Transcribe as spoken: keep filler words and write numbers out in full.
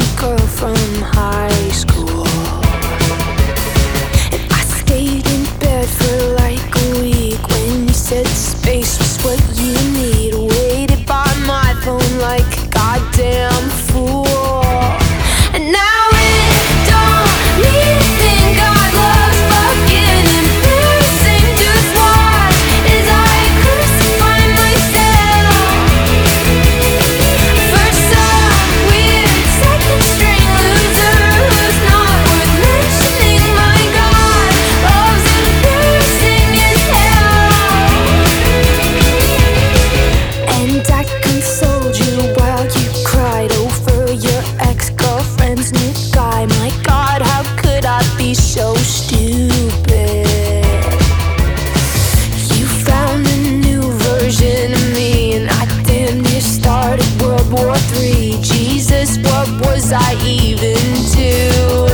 girl from high school, and I stayed in bed for like a week when you said space was what you need. Waited by my phone like a goddamn fool. And now it don't need to think God loves fucking embarrassing. Just watch as I crucify myself. For some weird second string loser who's not worth mentioning, my God loves embarrassing as hell. And I consoled you while you cried over your ex-girlfriend's new guy. My God, how could I be so stupid? You found a new version of me, and I damn near started World War Three. Jesus, what was I even doing?